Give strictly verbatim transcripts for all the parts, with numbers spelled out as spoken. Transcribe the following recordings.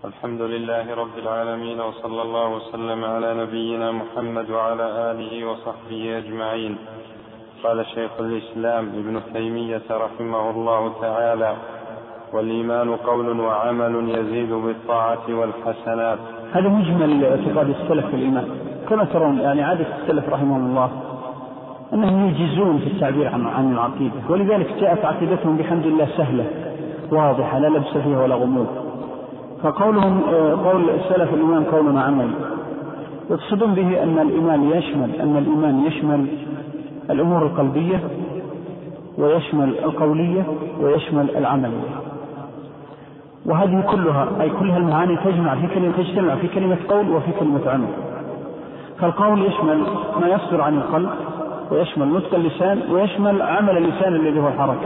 الحمد لله رب العالمين، وصلى الله وسلم على نبينا محمد وعلى آله وصحبه أجمعين. قال شيخ الإسلام ابن تيمية رحمه الله تعالى: والإيمان قول وعمل يزيد بالطاعة والحسنات. هذا مجمل اعتقاد السلف في الإيمان كما ترون. يعني عادة السلف رحمهم الله أنهم يجيزون في التعبير عن العقيدة، ولذلك جاءت عقيدتهم بحمد الله سهلة واضحة لا لبس فيها ولا غموض. فقولهم قول السلف الإيمان قول وعمل، يقصدون به أن الإيمان يشمل أن الإيمان يشمل الأمور القلبية ويشمل القولية ويشمل العملية، وهذه كلها أي كلها المعاني تجمع في كلمة تجتمع في كلمة قول وفي كلمة عمل. فالقول يشمل ما يصدر عن القلب، ويشمل نطق اللسان، ويشمل عمل اللسان الذي هو الحركة.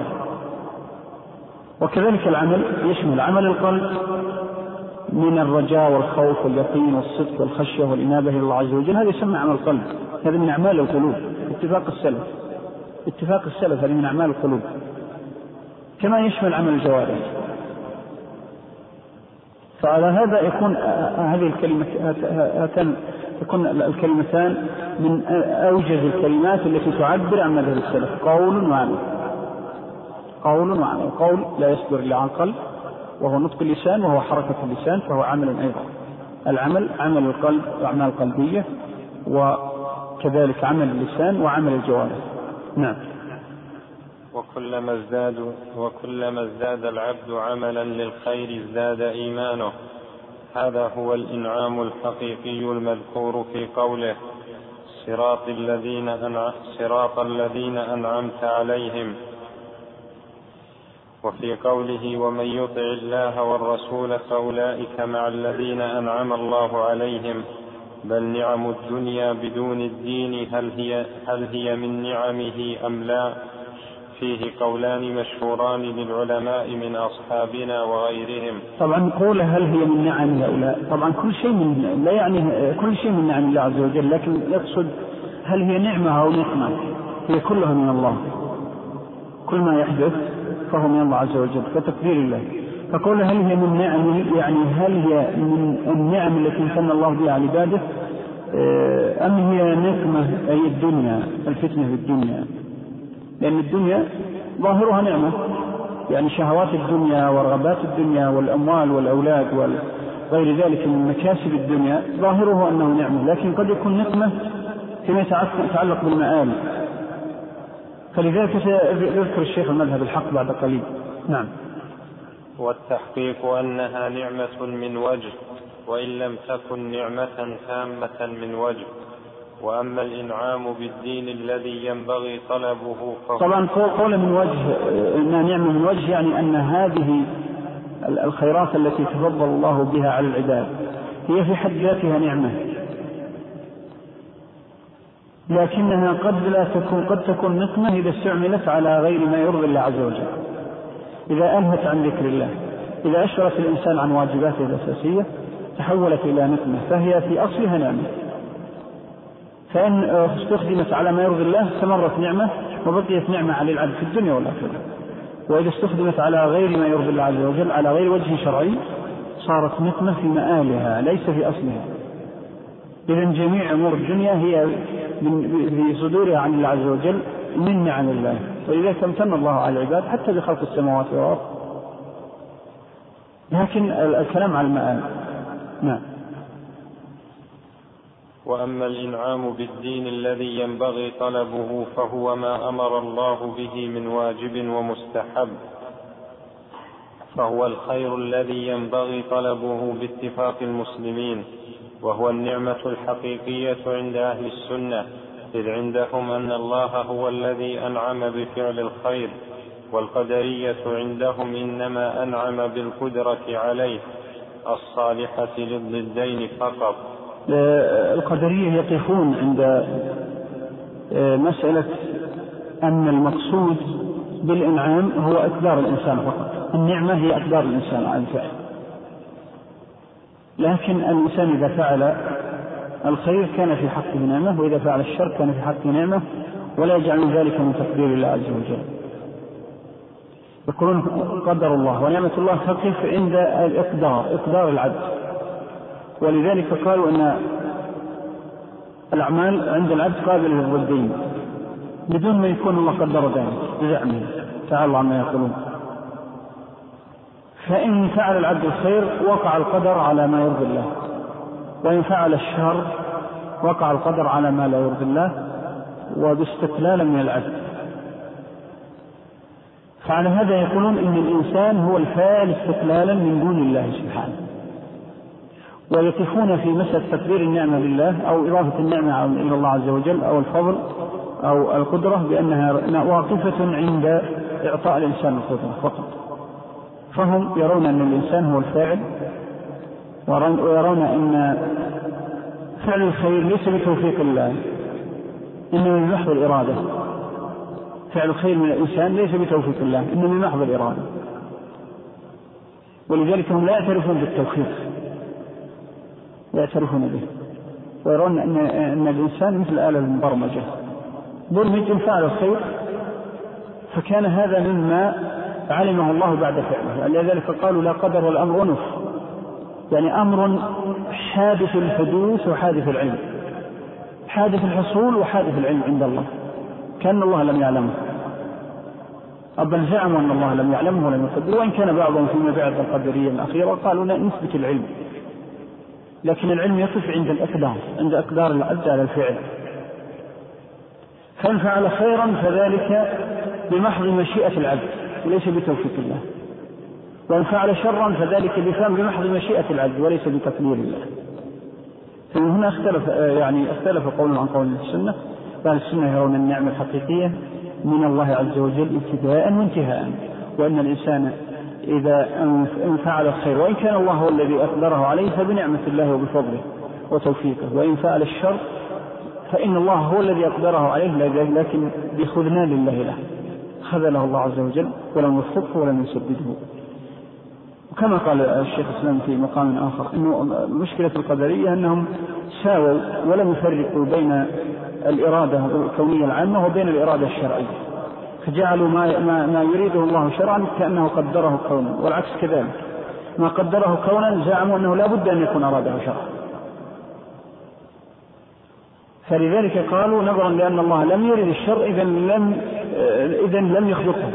وكذلك العمل يشمل عمل القلب من الرجاء والخوف واليقين والصدق والخشية والإنابة إلى الله عز وجل، هذا يسمى عمل القلب، هذا من أعمال القلوب اتفاق السلف اتفاق السلف هذه من أعمال القلوب. كما يشمل عمل الجوارح. فعلى هذا يكون هذه الكلمة هاتان يكون الكلمتان من أوجز الكلمات التي تعبر عن مذهب السلف: قول وعمل. قول وعمل. القول لا يصدر إلا عن قلب وهو نطق اللسان وهو حركة اللسان فهو عمل أيضا. العمل عمل القلب وأعمال قلبية، وكذلك عمل اللسان وعمل الجوارح. نعم. وكلما ازداد وكلما ازداد العبد عملا للخير ازداد إيمانه. هذا هو الإنعام الحقيقي المذكور في قوله: صراط الذين أنعم صراط الذين أنعمت عليهم، وفي قوله: ومن يطع الله والرسول فأولئك مع الذين أنعم الله عليهم. بل نعم الدنيا بدون الدين هل هي, هل هي من نعمه أم لا؟ فيه قولان مشهوران للعلماء من أصحابنا وغيرهم. طبعا قول هل هي من نعم أو لا، طبعا كل شيء من لا يعني كل شيء من نعم الله عز وجل، لكن يقصد هل هي نعمة أو نقمة، هي كلها من الله. كل ما يحدث فهو من الله عز وجل فتقدير الله. فقول هل هي من نعمه يعني هل هي من النعم التي امتن الله بها على عباده أم هي نقمة أي الدنيا، الفتنة في الدنيا. لأن الدنيا ظاهرها نعمة، يعني شهوات الدنيا ورغبات الدنيا والأموال والأولاد وغير ذلك من مكاسب الدنيا ظاهره أنه نعمة، لكن قد يكون نقمة فيما يتعلق بالمآل. فلذلك يذكر الشيخ المذهب الحق بعد قليل. نعم. والتحقيق أنها نعمة من وجه، وإن لم تكن نعمة تامة من وجه. وأما الإنعام بالدين الذي ينبغي طلبه فهو طبعا قول من وجه إنها نعمة من وجه، يعني أن هذه الخيرات التي تفضل الله بها على العباد هي في حد ذاتها نعمة، لكنها قد لا تكون قد تكون نقمة إذا استعملت على غير ما يرضي الله عز وجل، إذا ألهت عن ذكر الله، إذا أشغلت الإنسان عن واجباته الأساسية تحولت إلى نقمة، فهي في أصلها نعمة. فإن استخدمت على ما يرضي الله استمرت نعمة وبقيت نعمة على العبد في الدنيا والآخرة، وإذا استخدمت على غير ما يرضي الله عز وجل على غير وجه شرعي صارت نقمة في مآلها ليس في أصلها. إذن جميع أمور الدنيا هي في صدورها عن الله عز وجل من نعم الله، ولذلك امتن الله على العباد حتى بخلق السماوات والأرض. لكن الكلام على المآل. نعم. وأما الإنعام بالدين الذي ينبغي طلبه فهو ما أمر الله به من واجب ومستحب، فهو الخير الذي ينبغي طلبه باتفاق المسلمين، وهو النعمة الحقيقية عند أهل السنة، إذ عندهم أن الله هو الذي أنعم بفعل الخير، والقدرية عندهم إنما أنعم بالقدرة عليه الصالحة للضدين فقط. القدرية يقفون عند مسألة أن المقصود بالإنعام هو أقدار الإنسان فقط، النعمة هي أقدار الإنسان على الفعل، لكن الإنسان إذا فعل الخير كان في حقه نعمة، وإذا فعل الشر كان في حقه نعمة، ولا يجعل ذلك من تقدير الله عز وجل. يقولون قدر الله ونعمة الله تقف عند الإقدار، إقدار العبد. ولذلك قالوا أن الأعمال عند العبد قابلة للردين بدون ما يكون الله قدر ذلك بزعمه تعالى الله عما يقولون. فإن فعل العبد الخير وقع القدر على ما يرضي الله، وإن فعل الشر وقع القدر على ما لا يرضي الله وباستقلالا من العبد. فعلى هذا يقولون إن الإنسان هو الفاعل استقلالا من دون الله سبحانه، ويقفون في مسألة تقدير النعمة لله أو إضافة النعمة إلى الله عز وجل أو الفضل أو القدرة بأنها واقفة عند إعطاء الإنسان القدرة فقط. فهم يرون أن الإنسان هو الفاعل، ويرون أن فعل الخير ليس بتوفيق الله إنما بمحض الإرادة. فعل الخير من الإنسان ليس بتوفيق الله إنما بمحض الإرادة، ولذلك هم لا يعترفون بالتوفيق، يعترفون به، ويرون أن, أن الإنسان مثل آلة المبرمجة برمج فعل الخير، فكان هذا مما علمه الله بعد فعله. لذلك قالوا لا قدر والأمر أنف، يعني أمر حادث الحدوث وحادث العلم، حادث الحصول وحادث العلم عند الله، كأن الله لم يعلمه، بل زعموا أن الله لم يعلمه ولم يقدره. وإن كان بعضهم فيما بعد القدرية الأخيرة قالوا نثبت العلم، لكن العلم يقف عند الأقدار، عند أقدار العبد على الفعل. فإن فعل خيرا فذلك بمحض مشيئة العبد وليس بتوفيق الله، وإن فعل شرا فذلك بمحض مشيئة العبد وليس بتقدير الله. فهنا اختلف يعني اختلف قول عن قول السنة. قال السنة يرون النعمة الحقيقية من الله عز وجل ابتداء وانتهاء، وأن الإنسان إذا فعل الخير وإن كان الله هو الذي أقدره عليه فبنعمة الله وبفضله وتوفيقه، وإن فعل الشر فإن الله هو الذي أقدره عليه لكن بخذلان لله له، خذله الله عز وجل ولم يوفقه ولم يسدده. وكما قال الشيخ الإسلام في مقام آخر إنه مشكلة القدرية أنهم ساووا ولم يفرقوا بين الإرادة الكونية العامة وبين الإرادة الشرعية، فجعلوا ما, ما, ما يريده الله شرعا كأنه قدره كونا، والعكس كذلك ما قدره كونا زعموا أنه لا بد أن يكون أراده شرعا. فلذلك قالوا نظرا لأن الله لم يرد الشر إذا لم, إذن لم يخلقه.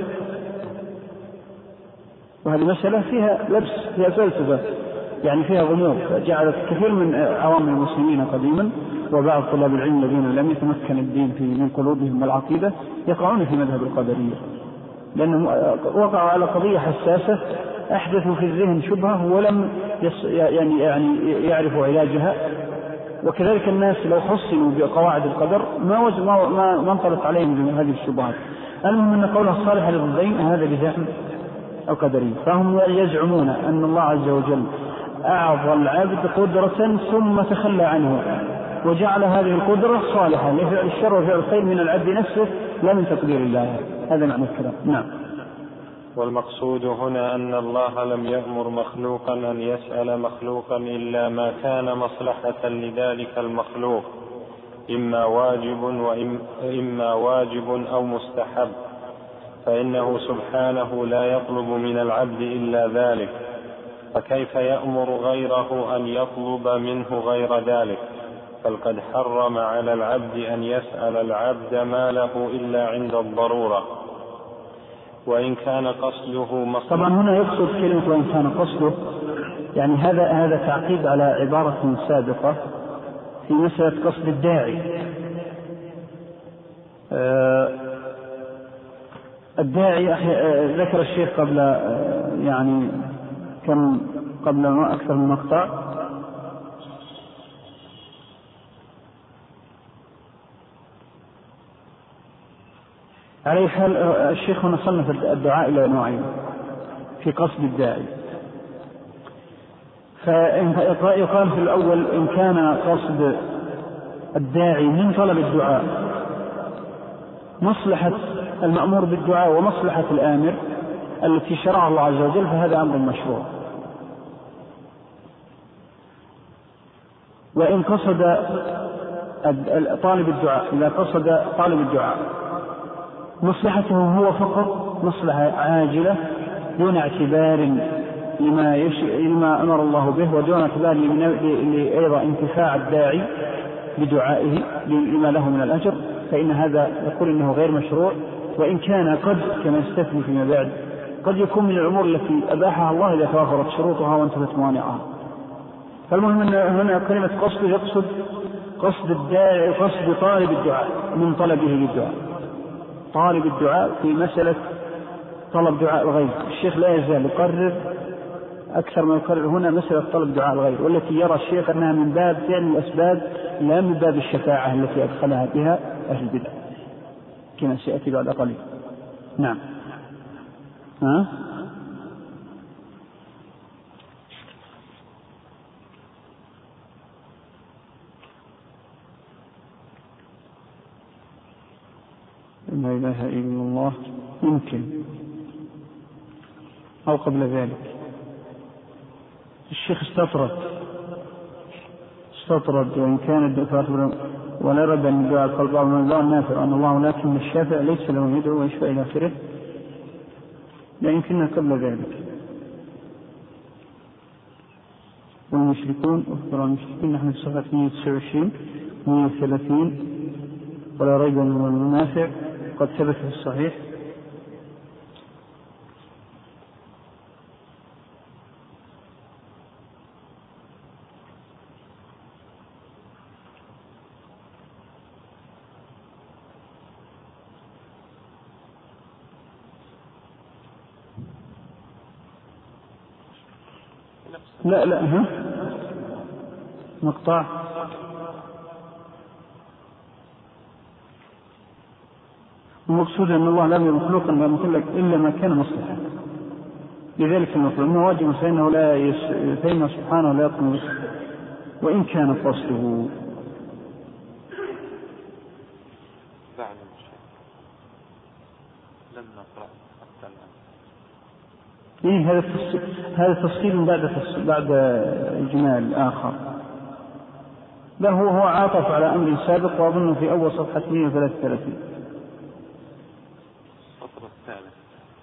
وهذه مسألة فيها لبس، فيها فلسفة، يعني فيها غموض، فجعلت كثير من عوام المسلمين قديما وبعض طلاب العلم الذين لم يتمكن الدين في من قلوبهم والعقيدة يقعون في مذهب القدرية، لأنهم وقعوا على قضية حساسة أحدثوا في الذهن شبهة ولم يعني يعني يعرفوا علاجها. وكذلك الناس لو حصلوا بقواعد القدر ما ما ما انطلق عليهم من هذه الشبهات. المهم أن قولها الصالح للضدين هذا بزعم القدرية، فهم يزعمون أن الله عز وجل أعطى العبد قدرة ثم تخلى عنه وجعل هذه القدرة صالحة لفعل الشر وفعل الخير من العبد نفسه لا من تقدير الله. هذا معنى الكلام. نعم. والمقصود هنا أن الله لم يأمر مخلوقا أن يسأل مخلوقا إلا ما كان مصلحة لذلك المخلوق، إما واجب وإما واجب أو مستحب، فإنه سبحانه لا يطلب من العبد إلا ذلك، فكيف يأمر غيره أن يطلب منه غير ذلك؟ بل قد حرم على العبد أن يسأل العبد ما له إلا عند الضرورة، وإن كان قصده مصلحة. طبعا هنا يقصد كلمة وإن كان قصده، يعني هذا هذا تعقيب على عبارة سابقة في مسألة قصد الداعي. آه الداعي ذكر الشيخ قبل يعني كم قبل ما أكثر من مقطع عليه حال. الشيخ هنا صنف الدعاء إلى نوعين في قصد الداعي، فيقال في الأول إن كان قصد الداعي من طلب الدعاء مصلحة المأمور بالدعاء ومصلحة الآمر التي شرع الله عز وجل فهذا أمر مشروع. وإن قصد طالب الدعاء إذا قصد طالب الدعاء مصلحته هو فقط مصلحة عاجلة دون اعتبار لما, يش... لما أمر الله به، ودون اعتبار لأيضا انتفاع الداعي بدعائه لما له من الأجر، فإن هذا يقول إنه غير مشروع. وإن كان قد كما استثني فيما بعد قد يكون من الأمور التي أباحها الله إذا توافرت شروطها وانتفت موانعها. فالمهم أن هنا كلمة قصد يقصد قصد الداعي، قصد طالب الدعاء من طلبه للدعاء، طالب الدعاء في مسألة طلب دعاء الغير. الشيخ لا يزال يقرر أكثر ما يقرر هنا مسألة طلب دعاء الغير، والتي يرى الشيخ أنها من باب فعل الأسباب لا من باب الشفاعة التي أدخلها بها أهل البدع كما سيأتي بعد قليل. نعم. ها؟ لا إله إلا الله يمكن أو قبل ذلك. الشيخ استطرد استطرد وإن كان الدكتور ولا رد أن يدعى القلب من الله النافع أن الله لكن الشافع ليس له يدعو ويشفع إلى آخره، لا يمكننا قبل ذلك. والمشركون أخبر المشركين نحن في صفحة مئة وتسعة وعشرين مئة وثلاثين ولا ريب من المنافع قد ثبت في الصحيح. لا لا ها مقطع المقصود أن الله لم يكن مخلوقا مخلق إلا ما كان مصلحا، لذلك المطلوب أنه واجب فإنه لا يس... فإنه سبحانه لا يطمس وإن كان قصده. إيه هذا التفصيل هذا تفصيل بعد تفصيل بعد إجمال آخر، بل هو هو عاطف على أمر سابق وأظن في أول صفحة مئة وثلاثة وثلاثين. السطر الثالث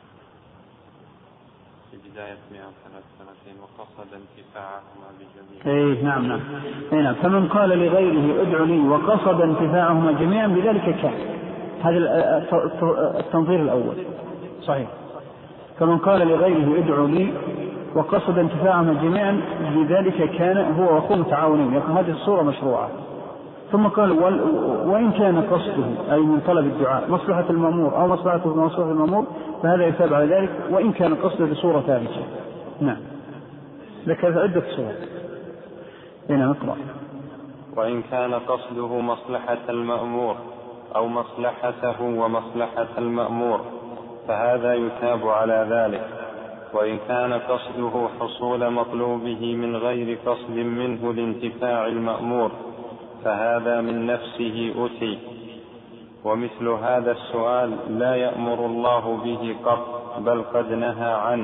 في بداية مئة وثلاثة وثلاثين وقصد انتفاعهما بجميع. إيه نعم نعم إيه نعم. فمن قال لغيره ادعوا لي وقصد انتفاعهما جميعا بذلك كان. هذا التنظير الأول صحيح. فمن قال لغيره ادعوا لي وقصد انتفاعهما جميعا بذلك كان هو وأخوه متعاونين، يكون هذه الصورة مشروعة. ثم قال وإن كان قصده أي من طلب الدعاء مصلحة المأمور أو مصلحته بمصلحة المأمور فهذا يثاب على ذلك وإن كان قصده بصورة ثالثة. نعم ذكرت عدة صور. هنا نقرأ. وإن كان قصده مصلحة المأمور أو مصلحته ومصلحة المأمور فهذا يثاب على ذلك. وإن كان قصده حصول مطلوبه من غير قصد منه لانتفاع المأمور فهذا من نفسه أتي. ومثل هذا السؤال لا يأمر الله به قط بل قد نهى عنه،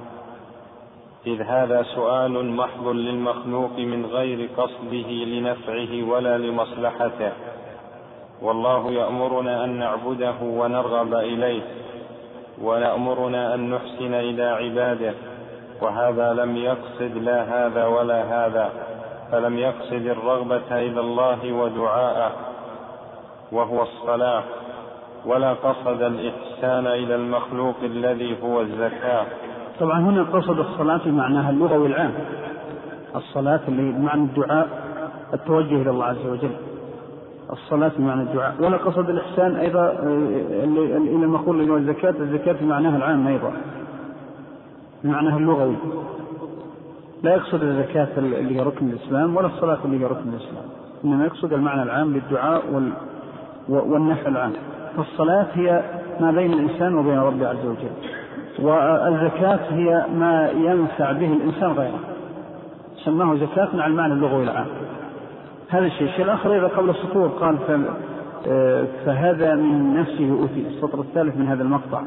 إذ هذا سؤال محض للمخلوق من غير قصده لنفعه ولا لمصلحته، والله يأمرنا أن نعبده ونرغب إليه، ويأمرنا أن نحسن إلى عباده، وهذا لم يقصد لا هذا ولا هذا، فلم يقصد الرغبة إلى الله ودعاءه وهو الصلاة، ولا قصد الإحسان إلى المخلوق الذي هو الزكاة. طبعا هنا قصد الصلاة بمعناها اللغوي العام، الصلاة اللي بمعنى الدعاء التوجه إلى الله عز وجل، الصلاة بمعنى الدعاء. ولا قصد الإحسان أيضا إلى المخلوق اللي هو الزكاة، الزكاة بمعناها العام أيضا بمعناها اللغوي، لا يقصد الزكاة اللي هي ركن الإسلام ولا الصلاة اللي هي ركن الإسلام، إنما يقصد المعنى العام للدعاء وال... والنفع العام. فالصلاة هي ما بين الإنسان وبين ربه عز وجل، والزكاة هي ما ينفع به الإنسان غيره، سماه زكاة مع المعنى اللغوي العام. هذا الشيء. الشيء الآخر إذا قبل السطور قال فهذا من نفسه أتي، السطر الثالث من هذا المقطع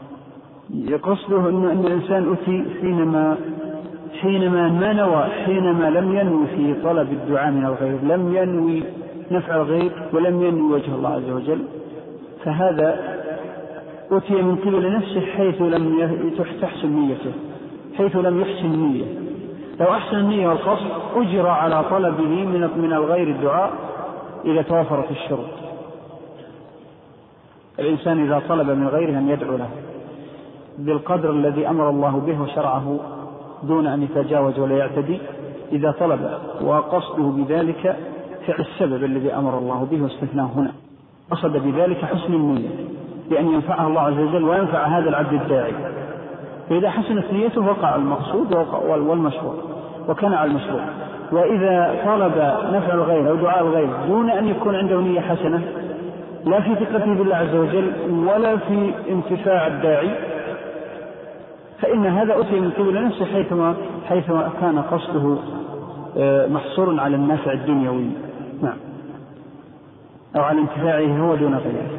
يقصده أن أن الإنسان أتي حينما حينما ما نوى حينما لم ينوي في طلب الدعاء من الغير، لم ينوي نفع الغير ولم ينوي وجه الله عز وجل، فهذا أتي من قبل نفسه حيث لم تحسن نيته، حيث لم يحسن النية. لو أحسن النية والقصد أجرى على طلبه من الغير الدعاء إذا توافرت الشروط. الإنسان إذا طلب من غيره أن يدعو له بالقدر الذي أمر الله به وشرعه دون أن يتجاوز ولا يعتدي، إذا طلب وقصده بذلك فعل السبب الذي أمر الله به واستثناه هنا، قصد بذلك حسن النية بأن ينفعه الله عز وجل وينفع هذا العبد الداعي، فإذا حسنت نيته وقع المقصود والمشروع وكان على المشروع. وإذا طلب نفع الغير أو دعاء الغير دون أن يكون عنده نية حسنة، لا في ثقته بالله عز وجل ولا في انتفاع الداعي، فإن هذا أتي من قبل نفسه حيثما حيث كان قصده محصور على النفع الدنيوي، نعم، أو على انتفاعه هو دون غيره.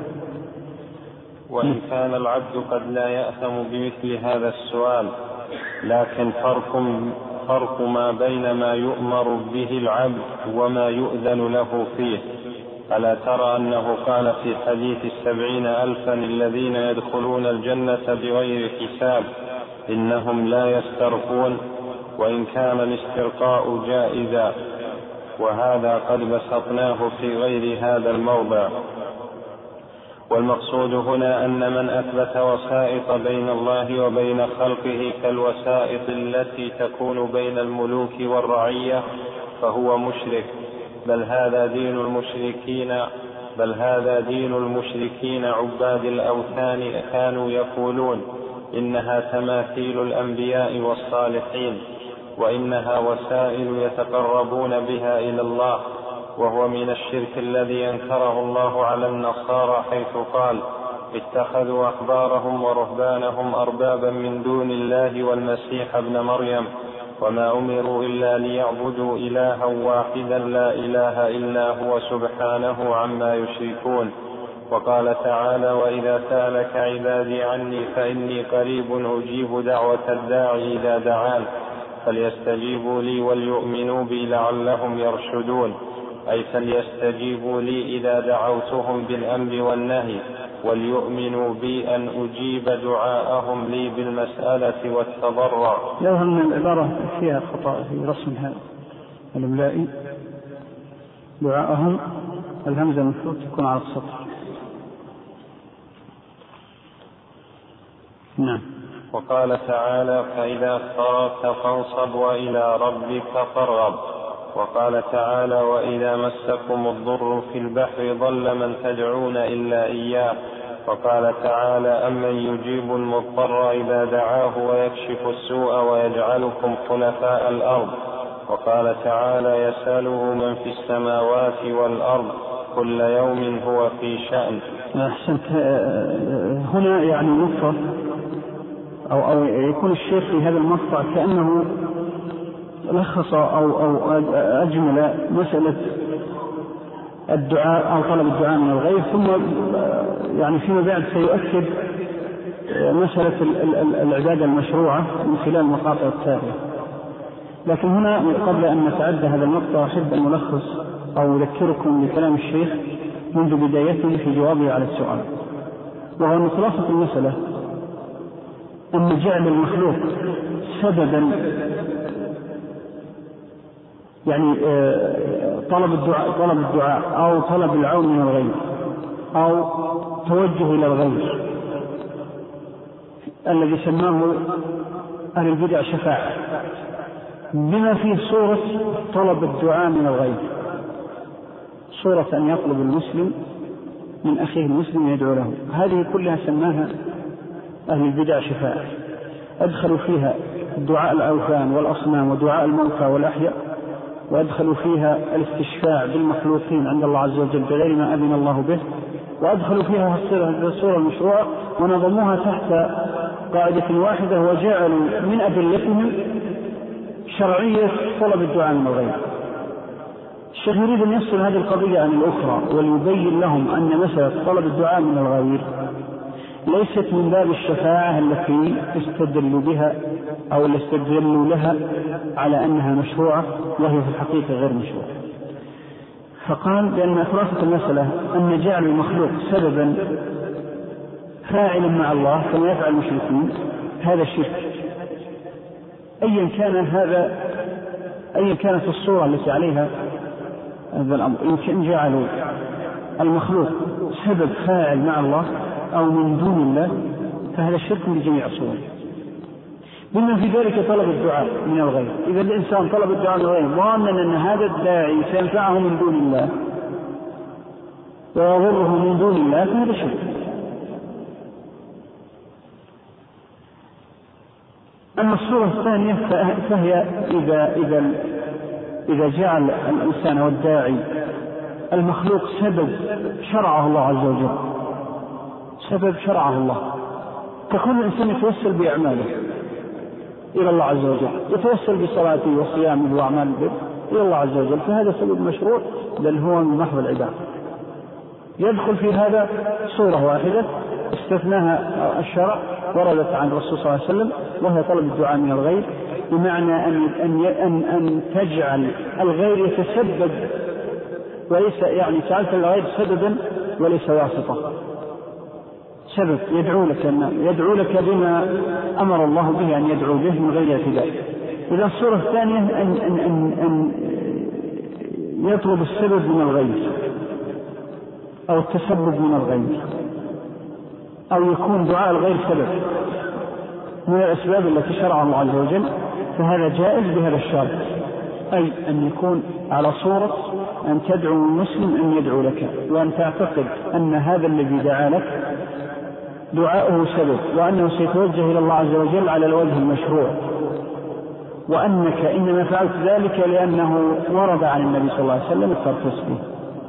وإن كان العبد قد لا يأثم بمثل هذا السؤال، لكن فرق فرق ما بين ما يؤمر به العبد وما يؤذن له فيه. ألا ترى أنه قال في حديث السبعين ألفا الذين يدخلون الجنة بغير حساب إنهم لا يسترقون، وإن كان الاسترقاء جائزا، وهذا قد بسطناه في غير هذا الموضع. والمقصود هنا أن من أثبت وسائط بين الله وبين خلقه كالوسائط التي تكون بين الملوك والرعية فهو مشرك، بل هذا دين المشركين بل هذا دين المشركين عباد الأوثان. كانوا يقولون إنها تماثيل الأنبياء والصالحين، وإنها وسائل يتقربون بها إلى الله، وهو من الشرك الذي أنكره الله على النصارى حيث قال اتخذوا أحبارهم ورهبانهم أربابا من دون الله والمسيح ابن مريم وما أمروا إلا ليعبدوا إلها واحدا لا إله إلا هو سبحانه عما يشركون. وقال تعالى وإذا سألك عبادي عني فإني قريب أجيب دعوة الداعي إذا دعان فليستجيبوا لي وليؤمنوا بي لعلهم يرشدون، أي فليستجيبوا لي إذا دعوتهم بالأمر والنهي وليؤمنوا بي أن أجيب دعاءهم لي بالمسألة والتضرع. لو أن العبارة فيها خطأ في رسمها الإملائي، دعاءهم الهمزة المفروض تكون على السطر. نعم. وقال تعالى فإذا فرغت فانصب وإلى ربك فارغب. وقال تعالى وإذا مسكم الضر في البحر ضل من تدعون إلا إياه. وقال تعالى أمن يجيب المضطر إذا دعاه ويكشف السوء ويجعلكم خلفاء الأرض. وقال تعالى يسأله من في السماوات والأرض كل يوم هو في شأن. أحسنت. هنا يعني نقطة أو, أو يكون الشيخ في هذا المقطع كأنه لخص أو, أو أجمل مسألة الدعاء أو طلب الدعاء من الغير، ثم يعني فيما بعد سيؤكد مسألة العبادة المشروعة من خلال المقاطع التالية. لكن هنا قبل أن نتعدى هذا المقطع أحب أن نلخص أو أذكركم بكلام الشيخ منذ بدايته في جوابه على السؤال، وهو أن خلاصة المسألة أن جعل المخلوق سببا يعني طلب الدعاء طلب الدعاء أو طلب العون من الغير أو توجه إلى الغير الذي سماه أهل البدع شفاعة، بما فيه صورة طلب الدعاء من الغير، صورة أن يطلب المسلم من أخيه المسلم يدعو له، هذه كلها سماها أهل البدع شفاعة. أدخلوا فيها دعاء الأوثان والأصنام ودعاء الموتى والأحياء، وأدخلوا فيها الاستشفاع بالمخلوقين عند الله عز وجل بغير ما أذن الله به، وأدخلوا فيها الصورة المشروعة ونظموها تحت قاعدة واحدة وجعلوا من أدلتهم شرعية طلب الدعاء من الغير. الشيخ يريد أن يفصل هذه القضية عن الأخرى وليبين لهم أن مسألة طلب الدعاء من الغير ليست من باب الشفاعة التي استدلوا بها أو اللي استدلوا لها على أنها مشروعة وهي في الحقيقة غير مشروعة. فقال بأن خلاصة المسألة أن جعل المخلوق سببا فاعلا مع الله كما يفعل المشركين هذا شرك، أيا كان هذا، أيا كانت الصورة التي عليها هذا الأمر. إن جعلوا المخلوق سبب فاعل مع الله أو من دون الله فهذا شرك بجميع صوره، بما في ذلك طلب الدعاء من الغير. إذا الإنسان طلب الدعاء من الغير ظانا أن هذا الداعي سينفعه من دون الله ويضره من دون الله فهذا شرك. أما الصورة الثانية فهي إذا, إذا, إذا جعل الإنسان والداعي المخلوق سبب شرعه الله عز وجل، سبب شرعه الله، تكون الإنسان يتوسل بأعماله إلى الله عز وجل، يتوسل بصلاته وصيامه وأعمال البر إلى الله عز وجل، فهذا سبب مشروع بل هو من محض العبادة. يدخل في هذا صورة واحدة استثناها الشرع وردت عن الرسول صلى الله عليه وسلم، وهي طلب الدعاء من الغير، بمعنى أن, أن, أن, أن تجعل الغير يتسبب وليس، يعني جعلت الغير سببا وليس واسطة، سبب يدعو لك يدعو لك بما أمر الله به أن يدعو به من غير اعتداء. إذا الصورة الثانية أن, أن, أن, أن يطلب السبب من الغير أو التسبب من الغير، أو يكون دعاء الغير سبب من الأسباب التي شرعها الله عز وجل، فهذا جائز بهذا الشرط، أي أن يكون على صورة أن تدعو المسلم أن يدعو لك، وأن تعتقد أن هذا الذي دعا لك دعاؤه سبب، وأنه سيتوجه إلى الله عز وجل على الوجه المشروع، وأنك إنما فعلت ذلك لأنه ورد عن النبي صلى الله عليه وسلم الترخيص به،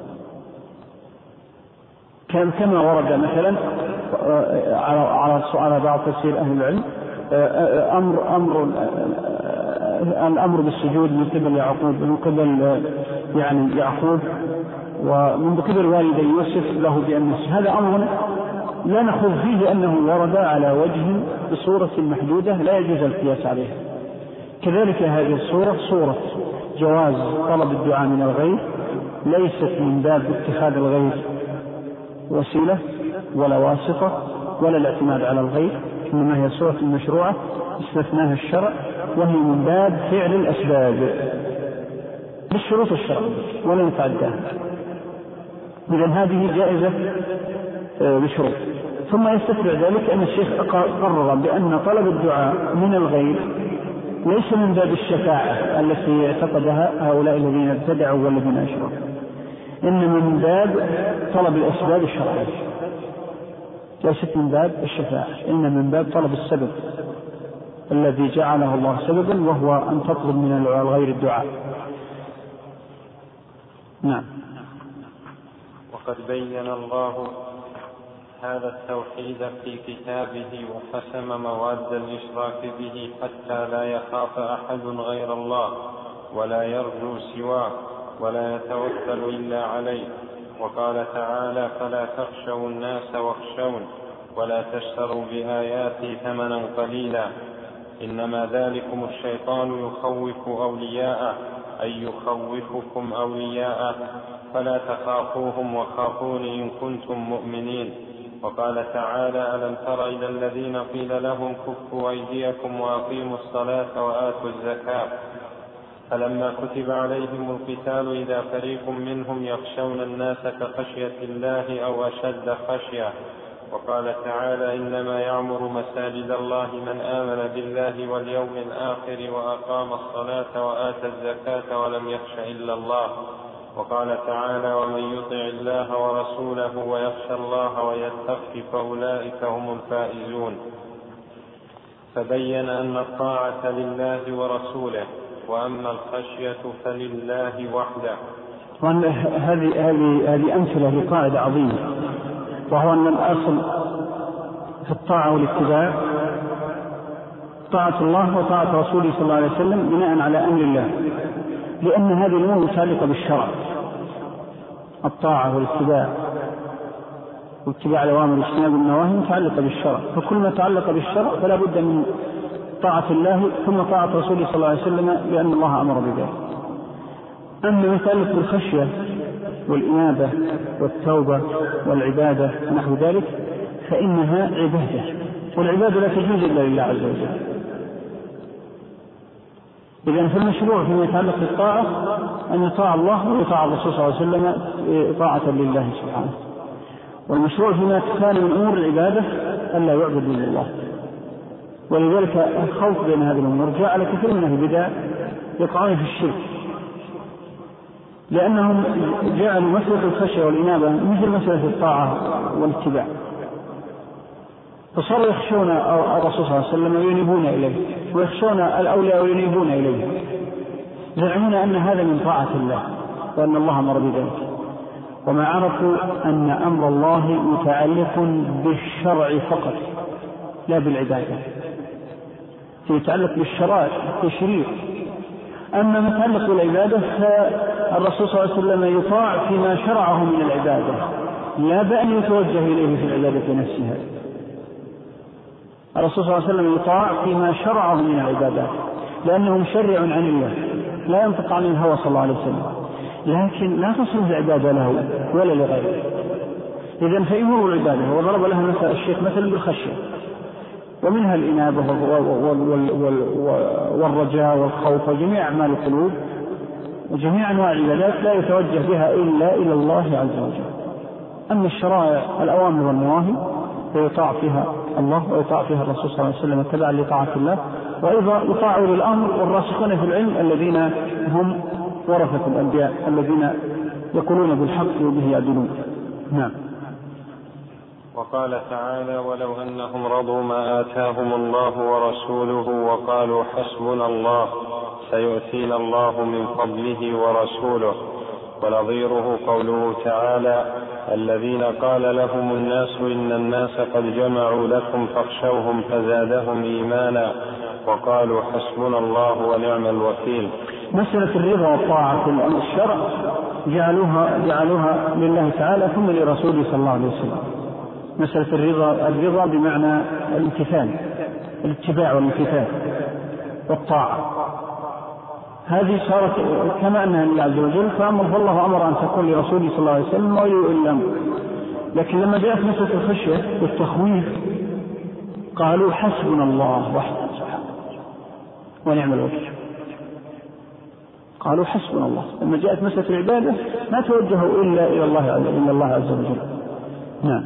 كما ورد مثلا على على بعض تفسير أهل العلم أمر أمر الأمر بالسجود من قبل يعقوب، من قبل يعني يعقوب ومن قبل والدي يوسف له بأن هذا أمر لا نأخذ فيه أنه ورد على وجه بصورة محدودة لا يجوز القياس عليها. كذلك هذه الصورة صورة جواز طلب الدعاء من الغير، ليست من باب اتخاذ الغير وسيلة ولا واسطة ولا الاعتماد على الغير، إنما هي صورة مشروعة استثناها الشرع، وهي من باب فعل الأسباب بالشروط الشرعية ولا نتعداها. إذن هذه جائزة بشروط. ثم يستتبع ذلك أن الشيخ قرر بأن طلب الدعاء من الغير ليس من باب الشفاعة التي اعتقدها هؤلاء الذين ابتدعوا والذين أشركوا، إنما من باب طلب الأسباب الشرعية، ليست من باب الشفاعة، إنما من باب طلب السبب الذي جعله الله سببا، وهو أن تطلب من الغير الدعاء. نعم. وقد بين الله هذا التوحيد في كتابه وحسم مواد الإشراك به حتى لا يخاف أحد غير الله ولا يرجو سواه ولا يتوكل إلا عليه. وقال تعالى: فلا تخشوا الناس واخشون ولا تشتروا بآياتي ثمنا قليلا إنما ذلكم الشيطان يخوف أولياءه أي يخوفكم أولياءه فلا تخافوهم وخافون إن كنتم مؤمنين. وقال تعالى: ألم تر إلى الذين قيل لهم كفوا أيديكم وأقيموا الصلاة وآتوا الزكاة فلما كتب عليهم القتال إذا فريق منهم يخشون الناس كخشية الله أو أشد خشية. وقال تعالى: إنما يعمر مساجد الله من آمن بالله واليوم الآخر وأقام الصلاة وآتى الزكاة ولم يخش إلا الله. وقال تعالى: ومن يطع الله ورسوله ويخشى الله ويتق فأولئك هم الفائزون. فبين أن الطاعة لله ورسوله، وأما الخشية فلله وحده. هذه هذه أمثلة لقاعدة عظيمة، وهو أن الأصل في الطاعة والاتباع طاعة الله وطاعة رسوله صلى الله عليه وسلم بناء على أمر الله، لأن هذه الأمور متعلقة بالشرع. الطاعة والاتباع واتباع الأوامر واجتناب النواهي متعلقة بالشرع، فكل ما تعلق بالشرع فلا بد من طاعة الله ثم طاعة رسوله صلى الله عليه وسلم لأن الله أمر بذلك. أما ما يتعلق بالخشية والإنابة والتوبة والعبادة ونحو ذلك فإنها عبادة، والعبادة لا تجوز إلا لله عز وجل. إذن فالمشروع فيما يتعلق بالطاعة أن يطاع الله ويطاع الرسول صلى الله عليه وسلم طاعة لله سبحانه، والمشروع فيما كان من أمور العبادة أن لا يعبد إلا الله. ولذلك الخوف بين هذه الأمور جعل كثير من البدع يقعون في الشرك، لأنهم جعلوا مسألة الخشية والإنابة مثل مسألة الطاعة والاتباع، فصاروا يخشون الرسول صلى الله عليه وسلم وينيبون إليه، ويخشون الأولياء وينيبون إليه، يزعمون أن هذا من طاعة الله وأن الله أمر بذلك، وما عرفوا أن أمر الله متعلق بالشرع فقط لا بالعبادة، يتعلق بالشرائع التشريع. أما متعلق بالعبادة فالرسول صلى الله عليه وسلم يطاع فيما شرعه من العبادة، لا بأن يتوجه إليه في العبادة نفسها. الرسول صلى الله عليه وسلم يطاع فيما شرعه من العبادات، لأنه مشرع عن الله لا ينطق عن الهوى صلى الله عليه وسلم، لكن لا تصلح العبادة له ولا لغيره. إذن فإمور العبادة، وضرب لها مثل الشيخ مثلا بالخشية، ومنها الإنابة والرجاء والخوف وجميع أعمال القلوب وجميع أنواع العبادات لا يتوجه بها إلا إلى الله عز وجل. أما الشرائع الأوامر والنواهي فيطاع فيها الله ويطاع فيها الرسول صلى الله عليه وسلم تبعا لطاعة الله، وأيضا يطاع أولي الأمر والراسخون في العلم الذين هم ورثة الأنبياء الذين يقولون بالحق وبه يعدلون. نعم. وقال تعالى: ولو أنهم رضوا ما آتاهم الله ورسوله وقالوا حسبنا الله سيؤتينا الله من فضله ورسوله. ونظيره قوله تعالى: الذين قال لهم الناس إن الناس قد جمعوا لكم فاخشوهم فزادهم إيمانا وقالوا حسبنا الله ونعم الوكيل. مسألة الرضا والطاعة في الشرع جعلوها, جعلوها لله تعالى ثم لرسوله صلى الله عليه وسلم. مسألة الرضا الرضا بمعنى الامتثال، الاتباع والامتثال والطاعة، هذه صارت كما أنها لله عز وجل، فأمر الله أمر أن تكون لرسوله صلى الله عليه وسلم ويؤ الأمر. لكن لما جاءت مسألة الخشية والتخويف قالوا حسبنا الله وحده ونعم الوكيل. قالوا حسبنا الله. لما جاءت مسألة العبادة ما توجهوا إلا إلى الله إلا الله عز وجل. نعم.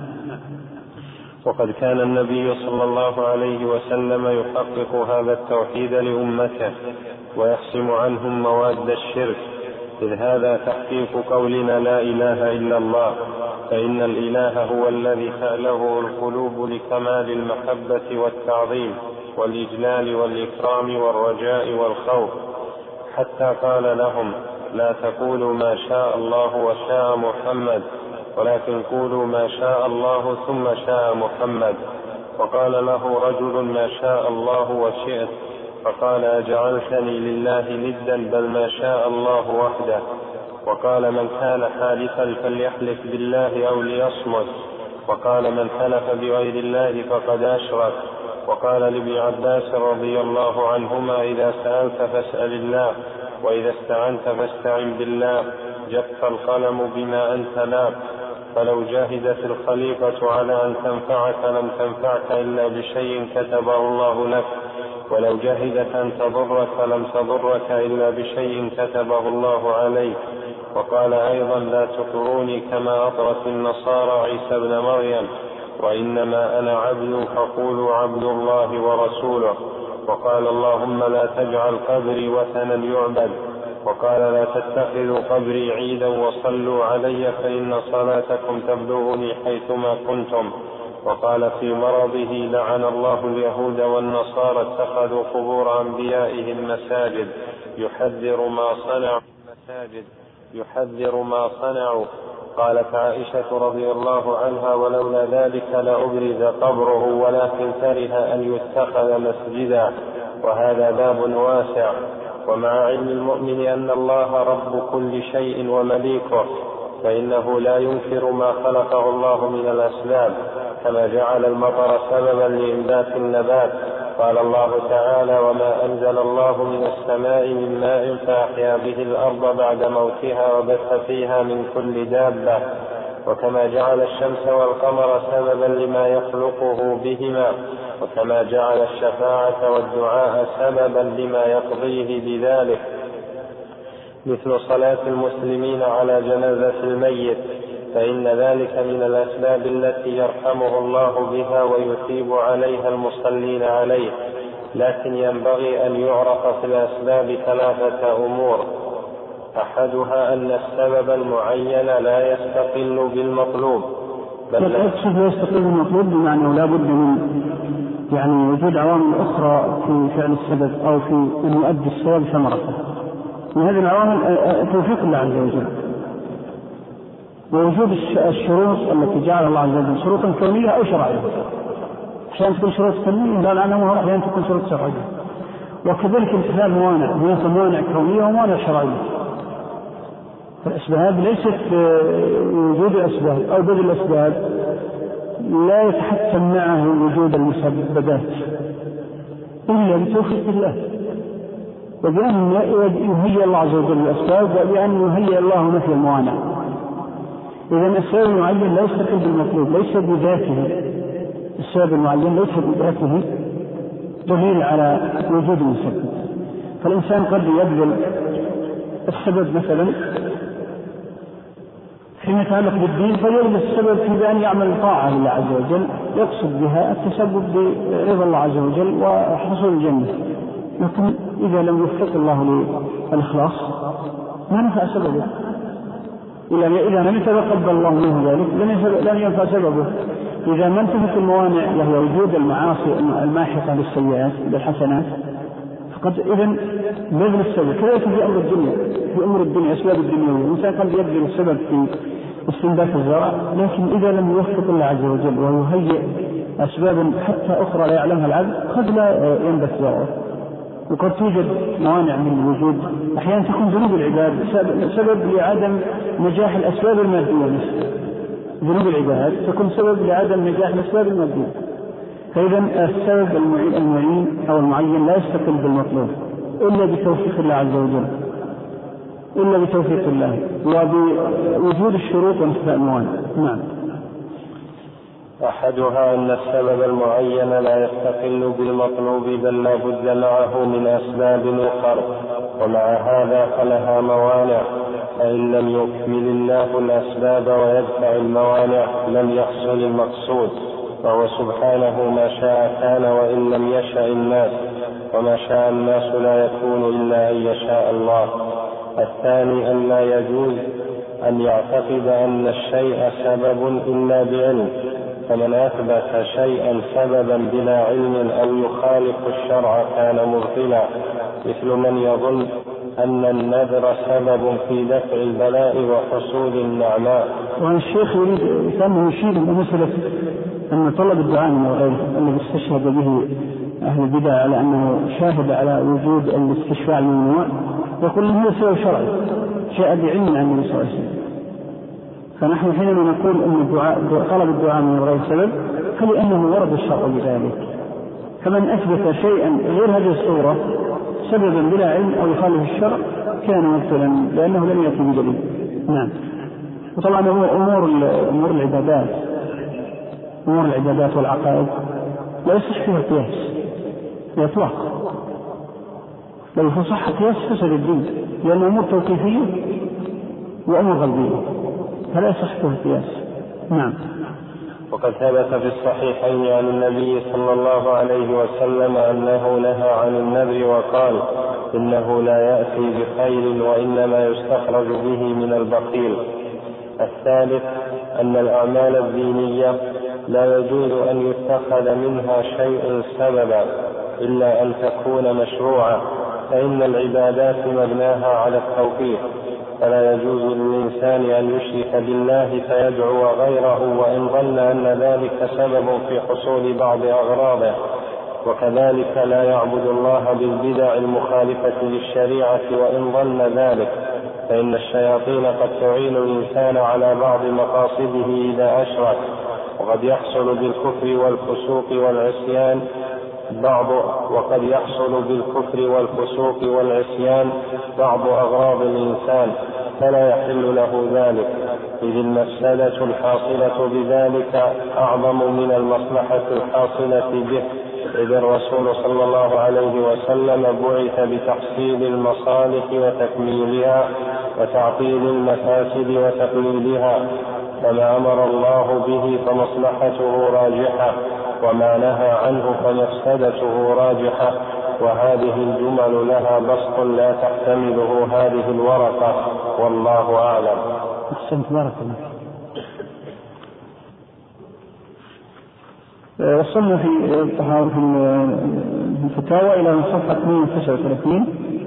وقد كان النبي صلى الله عليه وسلم يحقق هذا التوحيد لأمته ويحسم عنهم مواد الشرك، إذ هذا تحقيق قولنا لا إله إلا الله، فإن الإله هو الذي تأله القلوب لكمال المحبة والتعظيم والإجلال والإكرام والرجاء والخوف، حتى قال لهم: لا تقولوا ما شاء الله وشاء محمد، ولكن قولوا ما شاء الله ثم شاء محمد. وقال له رجل: ما شاء الله وشئت، فقال: أجعلتني لله ندا، بل ما شاء الله وحده. وقال: من كان حالفا فليحلف بالله أو ليصمت. وقال: من حلف بغير الله فقد أشرك. وقال لابن عباس رضي الله عنهما: إذا سألت فاسأل الله، وإذا استعنت فاستعن بالله، جف القلم بما أنت لاق. فلو جاهدت الخليقة على أن تنفعك لم تنفعك إلا بشيء كتبه الله لك، ولو جاهدت أن تضرك لم تضرك إلا بشيء كتبه الله عليك. وقال أيضا: لا تطروني كما أطرت النصارى عيسى ابن مريم، وإنما أنا عبد فقولوا عبد الله ورسوله. وقال: اللهم لا تجعل قبري وثنا يعبد. وقال: لا تتخذوا قبري عيدا وصلوا علي فإن صلاتكم تبلغني حيثما كنتم. وقال في مرضه: لعن الله اليهود والنصارى اتخذوا قبور أنبيائهم مساجد يحذر ما صنعوا مساجد يحذر ما صنعوا. قالت عائشة رضي الله عنها: ولولا ذلك لأبرز قبره، ولكن كره أن يتخذ مسجدا. وهذا باب واسع. ومع علم المؤمن أن الله رب كل شيء ومليكه، فإنه لا ينكر ما خلقه الله من الأسباب، كما جعل المطر سببا لإنبات النبات. قال الله تعالى: وما أنزل الله من السماء من ماء فأحيا به الأرض بعد موتها وبث فيها من كل دابة. وكما جعل الشمس والقمر سببا لما يخلقه بهما، وكما جعل الشفاعة والدعاء سببا لما يقضيه بذلك، مثل صلاة المسلمين على جنازة الميت، فإن ذلك من الأسباب التي يرحمه الله بها ويثيب عليها المصلين عليه. لكن ينبغي أن يعرف في الأسباب ثلاثة أمور: أحدها أن السبب المعين لا يستقل بالمطلوب، بل يقصد لا يستقل بالمطلوب بمعنى لا بد من يعني وجود عوامل أخرى في فعل السبب أو في أن يؤدي السبب ثمرته، وهذه العوامل توفيق الله عز وجل، ووجود الشروط التي جعل الله عز وجل شروطا كونية أو شرعية. أحيانا تكون شروط كونية لا نعلمها، وأحيانا تكون شروط شرعية. وكذلك امتثال موانع، هناك موانع كونية وموانع شرعية. فالأسباب ليست وجود الأسباب أو بدل الأسباب لا يتحتم معه وجود المسببات إلا بتوفيق الله، وبأن يهيئ الله عز وجل الأسباب، وبأن يهيئ الله نفي الموانع. إذا السبب المعين لا يستقل بالمطلوب، ليس بذاته. السبب المعين ليس بذاته دليل على وجود المسبب. فالإنسان قد يبذل السبب مثلا فيما يتعلق بالدين، فيبذل السبب في بأن يعمل طاعة لله عز وجل يقصد بها التسبب برضا الله عز وجل وحصول الجنة. لكن إذا لم يوفق الله للإخلاص ما نفع سببه، إذا لم يتقبل الله منه ذلك لن ينفع سببه. إذا ما انتهت الموانع وهي وجود المعاصي الماحقة للسيئات بالحسنات فقد إذن بذل السبب. كذلك في أمر الدنيا، في أمر الدنيا أسباب الدنيا، الإنسان قد يبذل السبب في استنبات الزرع، لكن إذا لم يوفق الله عز وجل ويهيئ أسبابا حتى أخرى لا يعلمها العبد قد لا ينبت زرعه. وقد توجد موانع من الوجود، أحيانا تكون ذنوب العباد سبب لعدم نجاح الأسباب المادية، ذنوب العباد تكون سبب لعدم نجاح الأسباب المادية. فإذا السبب المعين أو المعين لا يستقل بالمطلوب إلا بتوفيق الله عز وجل، إلا بتوفيق الله وبوجود الشروط وانتفاء الموانع. نعم. أحدها أن السبب المعين لا يستقل بالمطلوب، بل لا بد معه من أسباب أخرى، ومع هذا فلها موانع، فإن لم يكمل الله الأسباب ويدفع الموانع لم يحصل المقصود، وهو سبحانه ما شاء كان وإن لم يشاء الناس، وما شاء الناس لا يكون إلا أن يشاء الله. الثاني أن لا يجوز أن يعتقد أن الشيء سبب إلا بعلم، فمن أثبت شيئا سببا بلا علم أو يخالف الشرع كان مبطلا، مثل من يظن أن النذر سبب في دفع البلاء وحصول النعماء. وعن الشيخ يريد كان يشير إلى مسألة أن طلب الدعاء من الغير الذي استشهد به أهل البدع على أنه شاهد على وجود الاستشفاع الممنوع، يقول هو سبب شرعي جاء بعلم عن النبي صلى الله عليه وسلم. فنحن حينما نقول أن الدعاء طلب الدعاء من الغير سبب فلأنه ورد الشرع بذلك. فمن أثبت شيئا غير هذه الصورة سببا بلا علم أو يخالف الشرع كان مبتلا لأنه لم يأتي بدليل. نعم. وطبعا أمور أمور العبادات أمور العبادات والعقائد لا يصح فيها قياس بإطلاق، لو فصح قياس فسد الدين، لأن أمور توقيفية وأمور غيبية فلا يصح فيها قياس. نعم. وقد ثبت في الصحيحين عن النبي صلى الله عليه وسلم أنه نهى عن النذر وقال إنه لا يأتي بخير وإنما يستخرج به من البخيل. الثالث أن الأعمال الدينية لا يجوز أن يتخذ منها شيء سببا إلا أن تكون مشروعة، فإن العبادات مبناها على التوقيف، فلا يجوز للإنسان أن يشرك بالله فيدعو غيره وإن ظن أن ذلك سبب في حصول بعض أغراضه، وكذلك لا يعبد الله بالبدع المخالفة للشريعة وإن ظن ذلك، فإن الشياطين قد تعين الإنسان على بعض مقاصده إذا أشرك، وقد يحصل بالكفر والفسوق والعصيان بعض وقد يحصل بالكفر والفسوق والعصيان بعض أغراض الإنسان، فلا يحل له ذلك، إذ المفسدة الحاصلة بذلك أعظم من المصلحة الحاصلة به، إذ الرسول صلى الله عليه وسلم بعث بتحصيل المصالح وتكميلها وتعطيل المفاسد وتقليلها، فما أمر الله به فمصلحته راجحة، وما نهى عنه فمفسدته راجحة، وهذه الجمل لها بسط لا تحتمله هذه الورقة، والله أعلم. أحسنت، بارك الله. وصلنا في الفتاوى إلى صفحة مئة وتسعة وثلاثين.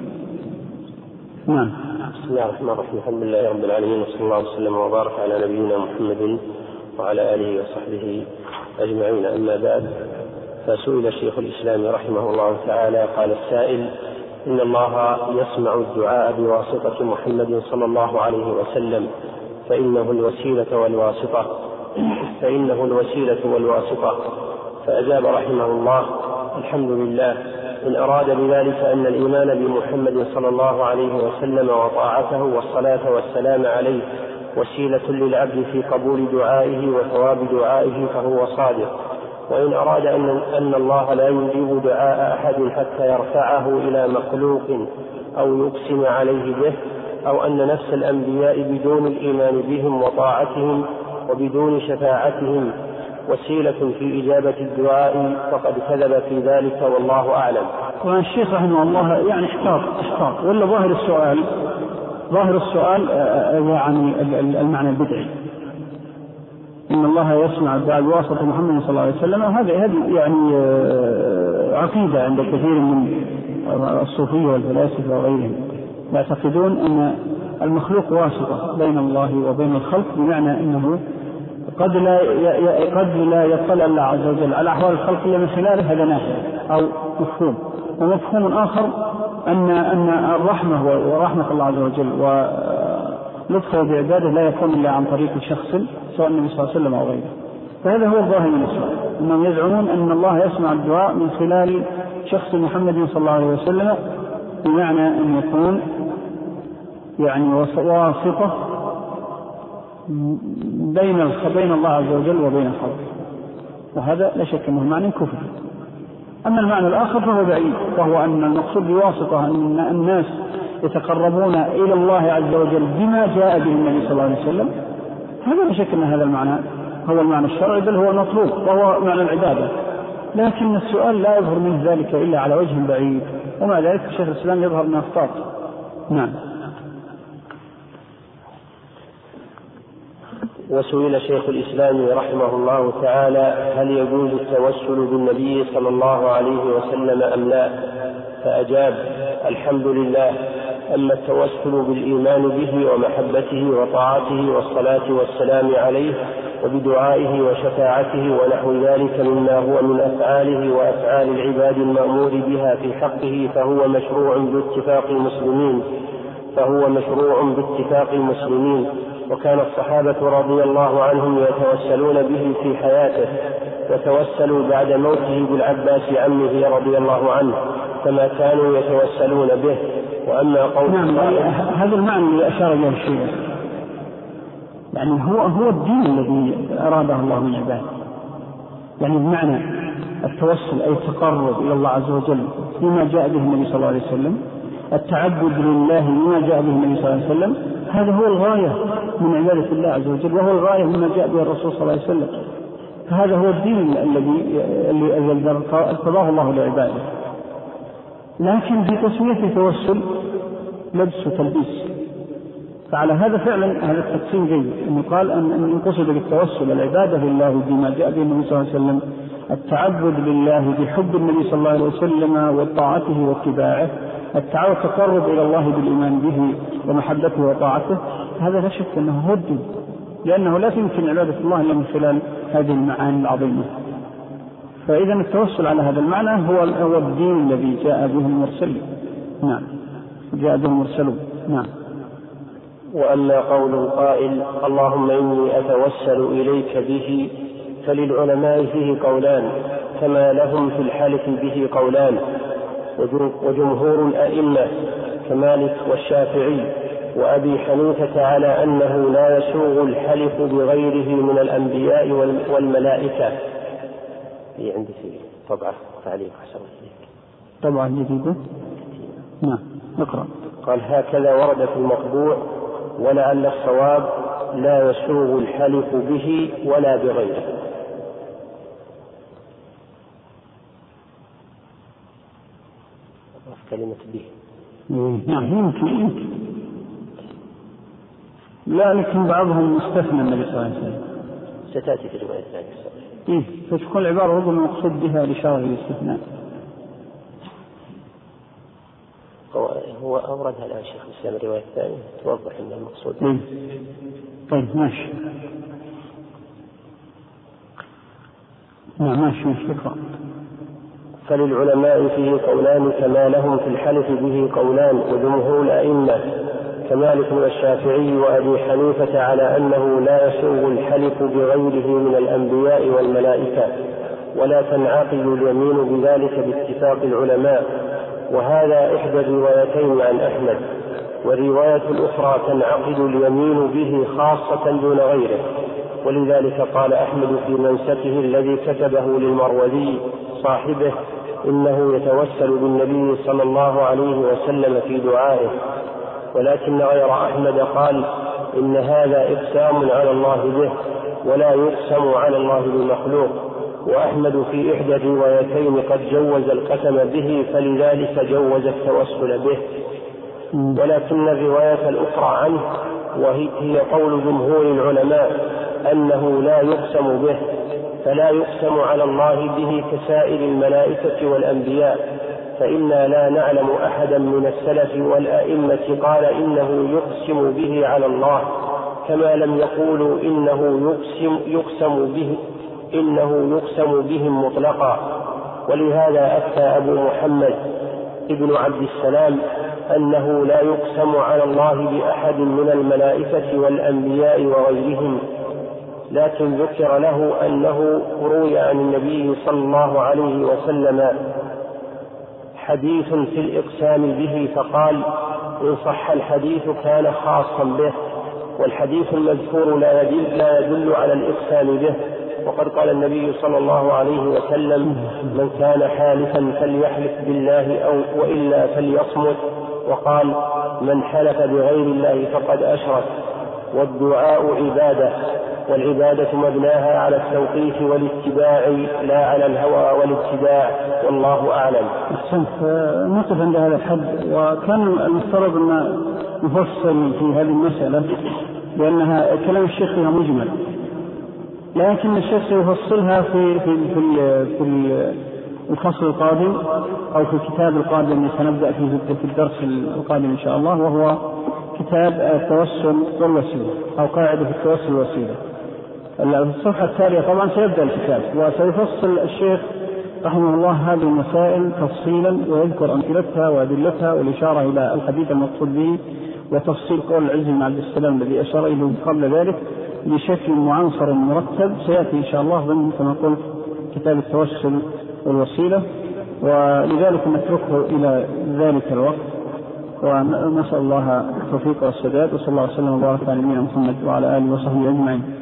نعم. بسم الله الرحمن الرحيم، الحمد لله رب العالمين، وصلى الله وسلم وبارك على نبينا محمد وعلى آله وصحبه أجمعين، أما بعد. فسئل شيخ الإسلام رحمه الله تعالى قال السائل: إن الله يسمع الدعاء بواسطة محمد صلى الله عليه وسلم، فإنه الوسيلة والواسطة فإنه الوسيلة والواسطة فأجاب رحمه الله: الحمد لله، إن أراد بذلك أن الإيمان بمحمد صلى الله عليه وسلم وطاعته والصلاة والسلام عليه وسيلة للعبد في قبول دعائه وثواب دعائه فهو صادق. وإن أراد أن, أن الله لا يجيب دعاء أحد حتى يرفعه إلى مخلوق أو يقسم عليه به، أو أن نفس الأنبياء بدون الإيمان بهم وطاعتهم وبدون شفاعتهم وسيلة في إجابة الدعاء، فقد كذب في ذلك، والله أعلم. والشيخ رحمه الله يعني احتاط احتاط ولا ظاهر السؤال ظاهر السؤال يعني المعنى البدعي، إن الله يسمع الدعاء بواسطة محمد صلى الله عليه وسلم، هذا هذه يعني عقيدة عند كثير من الصوفية والفلاسفة وغيرهم، يعتقدون أن المخلوق واسطة بين الله وبين الخلق، بمعنى أنه قد لا قد لا يطلع الله عز وجل على أحوال الخلق إلا من خلاله، هذا نافع أو مفهوم. ومفهوم آخر أن أن الرحمة ورحمة الله عز وجل ولطفه بعباده لا يكون إلا عن طريق شخص سواء النبي صلى الله عليه وسلم أو غيره. فهذا هو الظاهر من الإسلام، أنهم يزعمون أن الله يسمع الدعاء من خلال شخص محمد صلى الله عليه وسلم، بمعنى أن يكون يعني واسطة بين بين الله عز وجل وبين الخلق، وهذا لا شك أنه معنى كفر. أما المعنى الآخر فهو بعيد، وهو أن المقصود بواسطة أن الناس يتقربون إلى الله عز وجل بما جاء به النبي صلى الله عليه وسلم، هذا لا شك أن هذا المعنى هو المعنى الشرعي، بل هو المطلوب وهو معنى العبادة. لكن السؤال لا يظهر منه ذلك إلا على وجه بعيد، ومع ذلك الشيخ الإسلام يظهر من أخطاء. نعم. وسئل شيخ الإسلام رحمه الله تعالى: هل يجوز التوسل بالنبي صلى الله عليه وسلم أم لا؟ فأجاب: الحمد لله، أما التوسل بالإيمان به ومحبته وطاعته والصلاة والسلام عليه وبدعائه وشفاعته ونحو ذلك مما هو من أفعاله وأفعال العباد المأمور بها في حقه، فهو مشروع باتفاق المسلمين فهو مشروع باتفاق المسلمين وكان الصحابة رضي الله عنهم يتوسلون به في حياته، وتوسلوا بعد موته بالعباس عمه رضي الله عنه كما كانوا يتوسلون به. وأما قول نعم، هذا المعنى اللي أشار إليه الشيخ، يعني هو هو الدين الذي أراده الله من عباده، يعني بمعنى التوسل أي التقرب إلى الله عز وجل بما جاء به النبي صلى الله عليه وسلم، التعبد لله بما جاء به النبي صلى الله عليه وسلم، هذا هو الغاية من عبادة الله عز وجل، وهو الغاية مما جاء به الرسول صلى الله عليه وسلم. فهذا هو الدين الذي الذي ارتضاه الله لعباده. لكن في تسمية التوسل لبس وتلبيس، فعلى هذا فعلا هذا التقسيم جيد، انه قال ان ينقصد بالتوسل العبادة لله بما جاء به النبي صلى الله عليه وسلم، التعبد لله بحب النبي صلى الله عليه وسلم وطاعته واتباعه، التعاون التقرب إلى الله بالإيمان به ومحبته وطاعته، هذا لا شك أنه هو الدين، لأنه لا يمكن عبادة الله إلا من خلال هذه المعاني العظيمة. فإذا التوسل على هذا المعنى هو هو الدين الذي جاء به المرسلين. نعم، جاء به المرسلون. نعم. وأما قول القائل: اللهم إني أتوسل إليك به، فللعلماء فيه قولان، كما لهم في الحلف به قولان. وجمهور الأئمة كمالك والشافعي وأبي حنيفة على أنه لا يسوغ الحلف بغيره من الأنبياء والملائكة. في عندي في طبعة تعليق حسن طبعا جديدة. نعم نقرأ. قال هكذا ورد في المطبوع، ولعل الصواب لا يسوغ الحلف به ولا بغيره. كلمة به نعم يمكن يمكن لا، لكن بعضهم استثنى النبي صلى الله عليه وسلم. ستأتي في رواية ثانية. إيه فتكون العبارة ربما المقصود بها الإشارة للاستثناء. هو أوردها الآن شيخ الإسلام الرواية الثانية توضح أن المقصود. إيه. طيب ماشي. نعم ماشي ماشي اقرأ. فللعلماء فيه قولان كما لهم في الحلف به قولان، وجمهور الأئمة كمالك والشافعي وأبي حنيفة على أنه لا يسوغ الحلف بغيره من الأنبياء والملائكة، ولا تنعقد اليمين بذلك باتفاق العلماء، وهذا إحدى الروايتين عن أحمد، والرواية الأخرى تنعقد اليمين به خاصة دون غيره. ولذلك قال أحمد في منسكه الذي كتبه للمروذي صاحبه إنه يتوسل بالنبي صلى الله عليه وسلم في دعائه، ولكن غير أحمد قال إن هذا إقسام على الله به ولا يقسم على الله بمخلوق. وأحمد في إحدى الروايتين قد جوز القسم به، فلذلك جوز التوسل به. ولكن الرواية الأخرى عنه وهي قول جمهور العلماء أنه لا يقسم به، فلا يقسم على الله به كسائر الملائكة والأنبياء، فإنا لا نعلم أحدا من السلف والأئمة قال إنه يقسم به على الله، كما لم يقولوا إنه يقسم, يقسم به إنه يقسم بهم مطلقا. ولهذا أفتى أبو محمد ابن عبد السلام أنه لا يقسم على الله بأحد من الملائكة والأنبياء وغيرهم، لكن ذكر له أنه روي عن النبي صلى الله عليه وسلم حديث في الإقسام به، فقال إن صح الحديث كان خاصا به، والحديث المذكور لا يدل, لا يدل على الإقسام به. وقد قال النبي صلى الله عليه وسلم من كان حالفا فليحلف بالله أو وإلا فليصمت، وقال من حلف بغير الله فقد أشرك. والدعاء عبادة، والعبادة مبناها على التوقيف والاتباع لا على الهوى والابتداع، والله أعلم. نقف عند هذا الحد. وكان المفترض أن نفصل في هذه المسألة لأنها كلام الشيخ فيها مجمل، لكن الشيخ سيفصلها في في في, في الفصل القادم أو في الكتاب القادم اللي سنبدأ فيه في الدرس القادم إن شاء الله، وهو كتاب التوسل والوسيلة أو قاعدة التوسل والوسيلة. الصفحة التالية طبعا سيبدأ الكتاب وسيفصل الشيخ رحمه الله هذه المسائل تفصيلا، ويذكر أمثلتها وأدلتها والإشارة إلى الحديث المقصود به، وتفصيل قول العز بن عبد السلام الذي أشار إليه قبل ذلك بشكل معنصر مرتب سيأتي إن شاء الله ضمن كما قلت كتاب التوسل والوسيلة، ولذلك نتركه إلى ذلك الوقت، ونسأل الله التوفيق والسداد، وصلى الله وسلم وبارك على نبينا محمد وعلى آله وصحبه أجمعين.